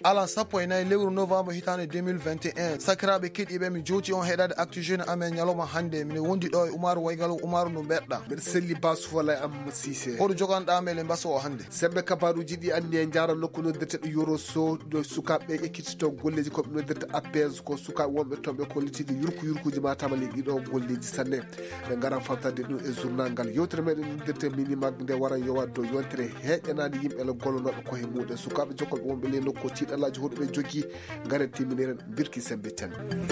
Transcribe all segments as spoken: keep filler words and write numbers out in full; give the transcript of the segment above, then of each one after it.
ala sappo e nayi lewru novembre hitande deux mille vingt et un sakiraɓe keɗiɓe mi joti on heɗade actu jeune amen ñalawma hande mine wondi ɗo e Umaru Waygalo. Umaru no mbeɗɗa? mbeɗa selli basufala am Cissé. hoɗo joganɗa mele mbasa o hande? sembe kabaruji ɗi andi e jara nokku noddirteɗo yoro so do sukaɓe ekkitito golleji koɓe noddirta appes ko sukaɓe wonɓe toon ɓe kollitide yurku yurkuji ma tamale ɗiɗo golleji sanne ɓe garan famtade ɗum e journal ngal. yewtere meɗen noddirte minimag nde wara yowa dow yontere heƴƴanade yimɓe ele gollonoɓe koye muɗum sukaɓe jokkoɓe wonɓe le nokku tiɗalaji hoɗuɓe jogui garen timmineren birki sembe ten.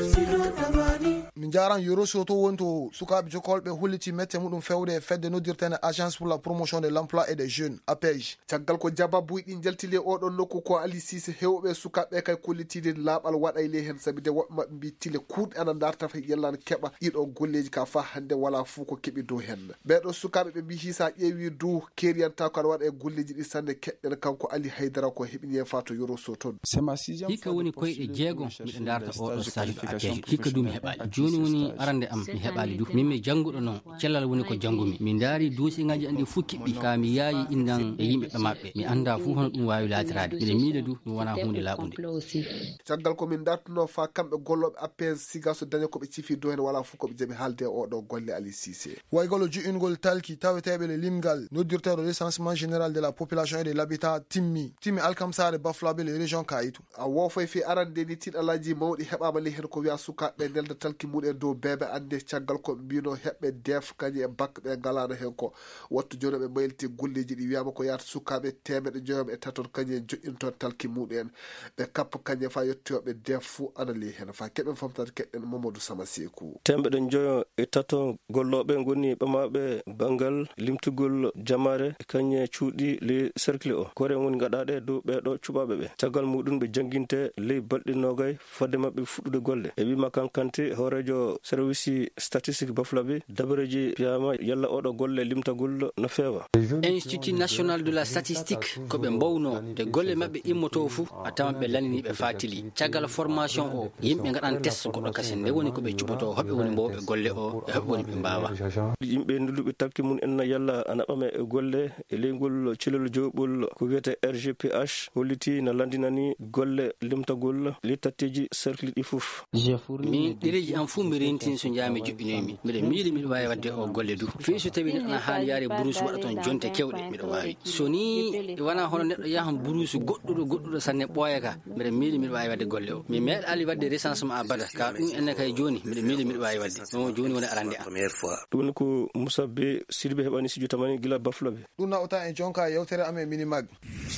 min jaran yoro so to woni to sukaɓe jokkolɓe holliti mette muɗum fewde fedde noddirtene agence pour la promotion de l'emploi et des jeunes A P E J. caggal ko jaba buyɗi jaltile oɗon nokku ko Ali Cissé hewɓe sukaɓe kay kollitide laaɓal waɗay le hen sabi de woɓɓe mabɓe mbi tile kuuɗe ana dartata yellana keɓa ɗiɗo golleji ka fa hande wala fuu ko keeɓi dow hen. ɓeɗo sukaɓe ɓe mbi hisa ƴeewi du keriyanta ko aɗa waɗa e golleji ɗi sanne keɗɗen kanko Ali Haydara ko heɓini hen fa to yoro so toon. hikka woni koyɗe jeegom miɗo darta oɗo stage ɗo A P E J. hikka du mi heɓali joni woni arande am mi heɓali du min mi jangguɗo noon cellal woni ko janggumi mi daari dosiŋaji andi fuu kiɓɓi ka mi yaayi indan e yimɓe ɓe maɓɓe mi anda fuu hono ɗum wawi laatirade mbiɗa miiɗa du ɗum wona hunde laaɓude. caggal komin dartuno fa kamɓe golloɓe A P E J siga so daña koɓe cifi dow hen wala fuu koɓe jaaɓi haalde e oɗo golle Ali Cissé. Waygalo ju'ingol talki taweteɓe le limgal noddirteɗo recensement général de la population et de l'habitat timmi timmi alkamsare baflaɓe le région Kayitu. a wofoy fi arande ni tiɗalaji mawɗi heɓama le hen ko wiya sukaɓe nelda talki muɗen dow beɓe ande caggal ko mbino heɓɓe def kañi e bakka ɓe galano hen ko wattu joni ɓe mayliti golleji ɗi wiyama ko yata sukaɓe temeɗe joyom e taton kañi e joƴƴinton talki muɗen ɓe kappa kañe fa yettoyoɓe def fou ana li hen fa keɓen famtade keɗɗen Mamadou Sama Sekou. temɓeɗe joyo e taton golloɓe goni ɓamaɓe banggal limtugol jamare e kañe cuuɗi le cercle o kore woni gaɗaɗe dow ɓeɗo cuɓaɓe ɓe caggal muɗum ɓe jangguinte ley balɗe nogay fadde mabɓe fuɗɗude golle e wima kankante horejo service statistique baflaɓe dabareji piyama yalla oɗo golle limtagol no feewa. institut national de la statistique ko ɓe mbawno de golle mabɓe immoto fou a tawan ɓe laniniɓe fatili caggal formation o yimɓe gaɗan test goɗɗo kasi nde woni koɓe cuɓoto hoɓe woni mbawɓe golle o e hoɓe woni ɓe mbawa yimɓe nduɗuɓe talki mum enna yalla ana ɓame e golle e leygol cilol joɓol ko wiyete R G P H holliti no landinani golle limtagol littatteji cercle ɗi foof. min ɗereji am fuu mi rentini so jami joɓɓinoymi mbiɗa miili miɗo wawi wadde o golle du fi so tawi neɗɗo ana haali yaade brousse waɗa toon jonte kewɗe miɗo wawi so ni wona hono neɗɗo yahan brousse goɗɗuɗo goɗɗuɗo sanne ɓooya ka mbiɗa miili miɗo wawi wadde golle o mi meeɗa ali wadde recensement abada ka ɗum enne kay joni mbiɗa miili miɗo wawi wadde o joni woni arande am. ɗum woni ko Moussa be Sidibé heɓani studio tamani gila baflaɓe ɗum nawta en jonka yewtere amen minimag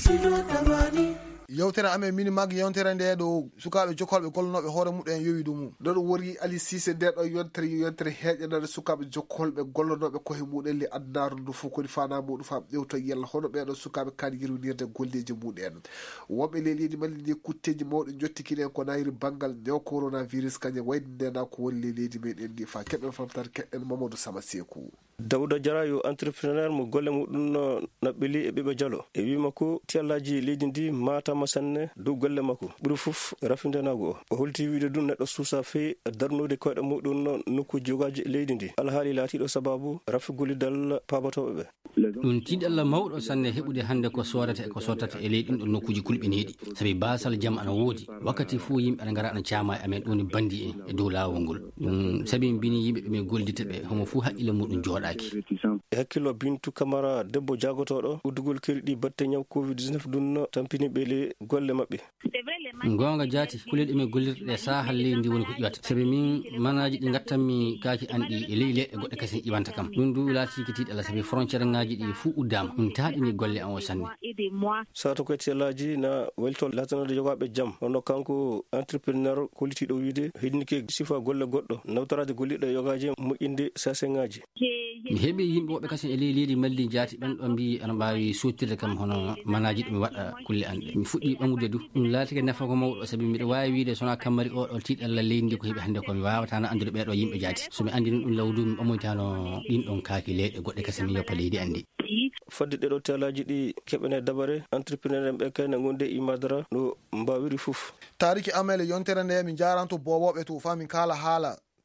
yewtere amen minimag yewtere nde ɗo sukaɓe jokkolɓe gollonoɓe hoore muɗum yowi ɗum non wori Ali Cissé nde ɗo yontere yontere heƴƴanade sukaɓe jokkolɓe gollonoɓe koye muɗen li addaru ndu fof koni fana muɗum fam ƴewto yella hono ɓeɗo sukaɓe kaani yirwinirde golleji muɗen wonɓe leliɗi mallini kutteji mawɗe jottikinen ko nayri banggal ndew coronavirus kañum wayde ndena ko woni leydi meɗen ndi fa keɓen famtade keɗɗen Mamadou Sama Sekou. Dawda Jara yo entrepreneur mo golle muɗum no naɓɓeli e ɓiɓe dialo e wima ko tiyallaji leydi ndi matama sanne dow golle makko ɓuuri foof rafindenago o o holti wiide ɗum neɗɗo suusa fewi darnude koyɗe muɗum no nokku jogaji leydi ndi alhaali laatiɗo sababu rafi gollidal pabatoɓe ɓe ɗum tiiɗalla mawɗo sanne heɓude hannde ko sodata e ko sottata e leydi ɗin ɗon nokkuji kulɓiniɗi sabi basal jaam ana woodi wakkati fo yimɓe ana gara ana caama e amen ɗum bandi en e dow laawol ngol ɗum sabi mbini yimɓe ɓe min gollidta ɓe homo fo haqqille muɗum jooɗaki e hakkillo Bintou Camara debbo jagotoɗo uddugol keriɗi batte ñaw covid dix-neuf ɗum tampini ɓe le golle mabɓe gonga jaati kuleɗe min gollirɗe sahal leydi ndi woni ko ƴiwata sabi min manaji ɗi gattanmi kaaki anɗi e ley leɗɗe goɗɗe kasi ƴiwanta kam ɗum du laati ko tiiɗalla sabi frontiére ngaji ɗi fuu uddama ɗum taaɗini golle an o sanne sato koye tellaji na welto latanade jogaɓe jaam hono kanko entrepreneur kollitiɗo wiide hednike sifa golle goɗɗo nawtorade golliɗo yogaji moƴƴinde sasengaji mi heeɓi yimɓe woɓɓe kasi e ley leydi malli jaati ɓen ɗo mbi ana mbawi sottirde kam hono manaji ɗumi waɗa kulle anɗe mi fuɗɗi ɓamude du ɗum laatike nafa ko mawɗo sabi mbiɗa wawi wiide sona kammari oɗo tiiɗalla leydi ndi ko heeɓi hannde ko mi wawatano andude ɓeɗo yimɓe jaati somi andini ɗum lawdu mi ɓamoytano ɗin ɗon kaaki leyɗe goɗɗe kasi mi yoppa leydi andi fadde ɗeɗo telaji ɗi keɓene dabare entrepreneur en ɓe kayne gonde imadara no mbawiri foof tariki amele yontere nde min jaranto bowoɓe to fa min kala haala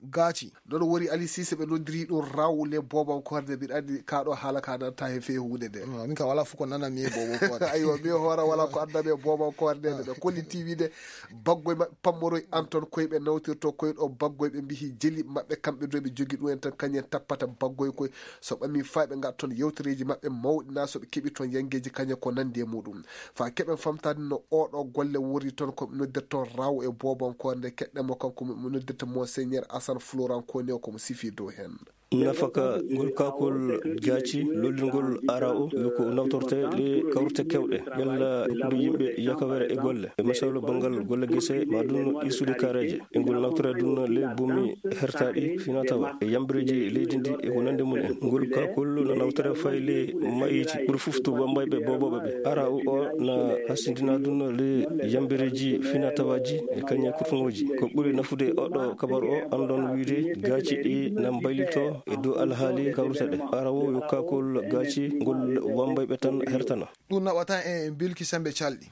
gaci non wori Ali Cissé ɓe noddiri ɗum rawle bobankorde mbiɗa andi kaɗo haala ka nanta he fewi hunde nde min ka wala fuko nana mi bobankorde aywa mi hoora wala ko andami e bobankorde nde ɓe kolliti wiide baggoye maɓɓe pammoroye Anton koye ɓe nawtirto koye ɗo baggoye ɓe mbihi jeli maɓɓe kamɓe do ɓe jogui ɗum en tan kañen tappata baggoye koye so ɓami fa ɓe gat toon yewtereji maɓɓe mawɗi na soɓe keeɓi toon yangueji kañen ko nandi e muɗum fa keɓen famtade no oɗo golle wori toon koɓe noddirta toon raw e bobankorde keɗɗemo kanko mo noddirta monseigneur Assane Florent Kone o komo sifi dow hen nafaka ngol kakol jaaci lollingol ara o yoko nawtorte le kawrte kewɗe yalla ɗo yimɓe yakawere e golle e masawlo bangal golle gese ma ɗum isude kareje e ngol nawtore ɗum le bomi hertaɗi fina tawa e yambireji leydi ndi e ko nande mum en ngol kakol no nawtore fay le mayiti ɓuuri fuf to wambayɓe boboɓe ɓe ara o o na hasindina ɗum le yambireji fina tawaji e kañe kurtugoji ko ɓuuri nafude oɗo kabar o andon wiide gaaci ɗi nam baylito e dow alhaali kawruteɗe ara wo yo kakol gaaci ngol wambayɓe tan hertana ɗum naɓatan en en bilki sembe calɗi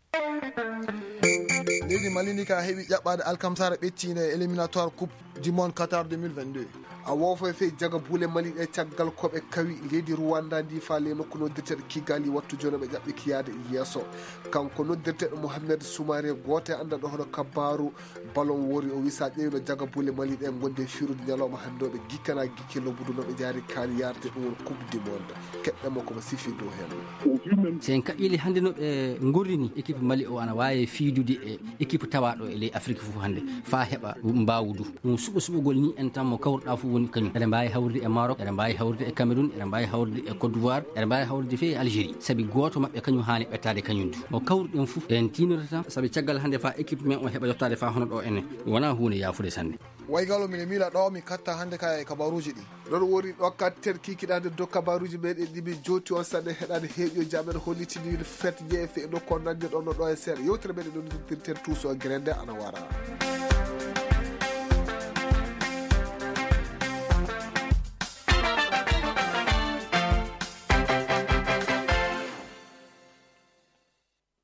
leydi Mali ndi ka heeɓi ƴaɓɓade alkamsara ɓettine éliminatoire coupe du monde Qatar deux mille vingt-deux a wofo fe jaga buule Mali ɗe caggal koɓe kawi leydi Rwanda ndi faale nokku noddirteɗo Kigali wattu joni ɓe ƴaɓɓi kiyade yesso kanko noddirteɗo Mohamed Soumaré gote anda ɗo hono kabaru ballon wori o wisa ƴeewi no jaga buule Mali ɗe gonde firude ñalawma hande ɓe gikkana gikkillo budu noɓe jaari kaali yarde ɗum won coupe du monde keɗɗemo komo sifi dow hen sen kaɓɓili hande no ɓe gurrini équipe Mali o ana wawi fiidude e équipe tawaɗo e ley Afrique fof hande fa heɓa mbawdu ɗum suɓo suɓogol ni en tan mo kawruɗa fof woni kañum eɗen mbawi hawrude e Maroc eɗen mbawi hawrude e Cameroun eɗen mbawi hawrude e Côte d'Ivoire eɗen mbawi hawrude fe e Algérie saabi goto mabɓe kañum hani ɓettade kañum du mo kawruɗen fof en tinata saabi caggal hande fa équipe men o heɓa yettade fa hono ɗo ene wona hunde yafude sanne waygalo mine miila ɗo mi katta hande ka e kabaruji ɗi non wori ɗo katten kikiɗade dow kabaruji meɗen ɗimin joti on sanne heɗade heeƴoji amen hollitini fête jeefe e nokko nande ɗon no ɗo e seeɗa yewtere meɗen ɗon noddirten tous o grende ana wara